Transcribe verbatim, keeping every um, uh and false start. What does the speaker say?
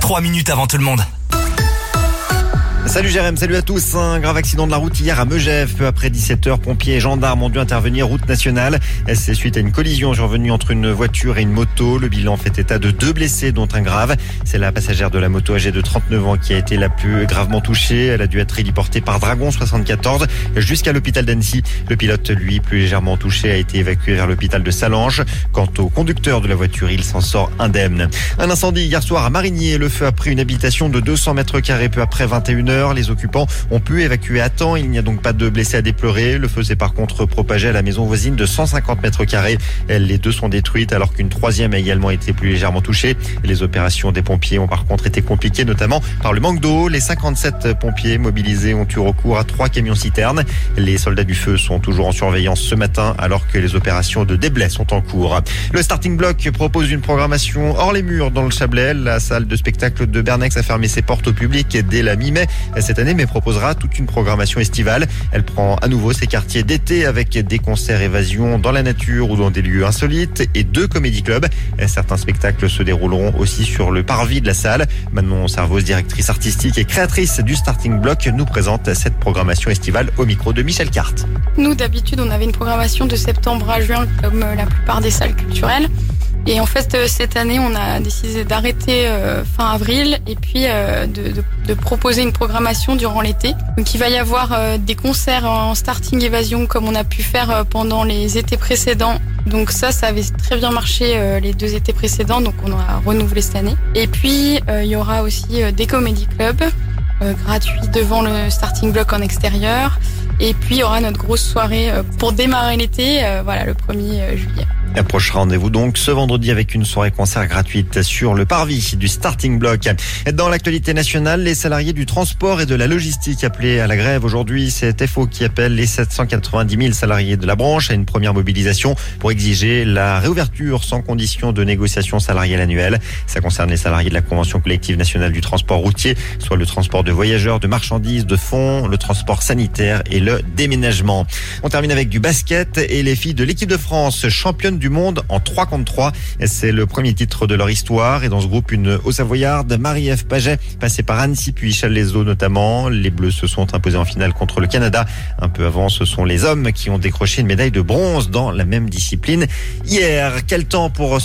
trois minutes avant tout le monde. Salut Jérém, salut à tous. Un grave accident de la route hier à Megève. Peu après dix-sept heures, pompiers et gendarmes ont dû intervenir route nationale. C'est suite à une collision survenue entre une voiture et une moto. Le bilan fait état de deux blessés, dont un grave. C'est la passagère de la moto âgée de trente-neuf ans qui a été la plus gravement touchée. Elle a dû être héliportée par Dragon soixante-quatorze jusqu'à l'hôpital d'Annecy. Le pilote, lui, plus légèrement touché, a été évacué vers l'hôpital de Salange. Quant au conducteur de la voiture, il s'en sort indemne. Un incendie hier soir à Marigny. Le feu a pris une habitation de deux cents mètres carrés peu après vingt et une heures. Les occupants ont pu évacuer à temps. Il n'y a donc pas de blessés à déplorer. Le feu s'est par contre propagé à la maison voisine de cent cinquante mètres carrés. Les deux sont détruites alors qu'une troisième a également été plus légèrement touchée. Les opérations des pompiers ont par contre été compliquées, notamment par le manque d'eau. Les cinquante-sept pompiers mobilisés ont eu recours à trois camions citernes. Les soldats du feu sont toujours en surveillance ce matin alors que les opérations de déblai sont en cours. Le Starting Block propose une programmation hors les murs dans le Chablais. La salle de spectacle de Bernex a fermé ses portes au public dès la mi-mai cette année, mais proposera toute une programmation estivale. Elle prend à nouveau ses quartiers d'été avec des concerts évasion dans la nature ou dans des lieux insolites et deux comédie clubs. Certains spectacles se dérouleront aussi sur le parvis de la salle. Manon Servoz, directrice artistique et créatrice du Starting Block, nous présente cette programmation estivale au micro de Michel Carte. Nous, d'habitude, on avait une programmation de septembre à juin comme la plupart des salles culturelles. Et en fait, cette année, on a décidé d'arrêter euh, fin avril et puis euh, de, de, de proposer une programmation durant l'été. Donc, il va y avoir euh, des concerts en starting évasion comme on a pu faire euh, pendant les étés précédents. Donc ça, ça avait très bien marché euh, les deux étés précédents, donc on a renouvelé cette année. Et puis, euh, il y aura aussi euh, des comédie clubs euh, gratuits devant le Starting Block en extérieur. Et puis, il y aura notre grosse soirée euh, pour démarrer l'été, euh, voilà, le premier juillet. Un prochain rendez-vous donc ce vendredi avec une soirée concert gratuite sur le parvis du Starting Block. Dans l'actualité nationale, les salariés du transport et de la logistique appelés à la grève aujourd'hui, c'est F O qui appelle les sept cent quatre-vingt-dix mille salariés de la branche à une première mobilisation pour exiger la réouverture sans condition de négociation salariale annuelle. Ça concerne les salariés de la Convention collective nationale du transport routier, soit le transport de voyageurs, de marchandises, de fonds, le transport sanitaire et le déménagement. On termine avec du basket et les filles de l'équipe de France, championnes du monde en trois contre trois. C'est le premier titre de leur histoire. Et dans ce groupe, une Haut-Savoyarde, Marie-Ève Paget, passée par Annecy puis Chalaiseau notamment. Les Bleus se sont imposés en finale contre le Canada. Un peu avant, ce sont les hommes qui ont décroché une médaille de bronze dans la même discipline hier. Quel temps pour